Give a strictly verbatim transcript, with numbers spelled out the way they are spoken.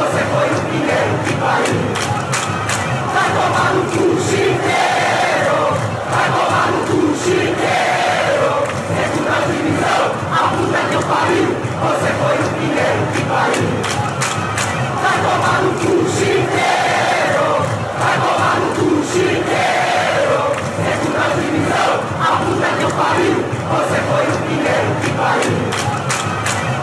Você foi o primeiro que pariu. Vai tomar no cu.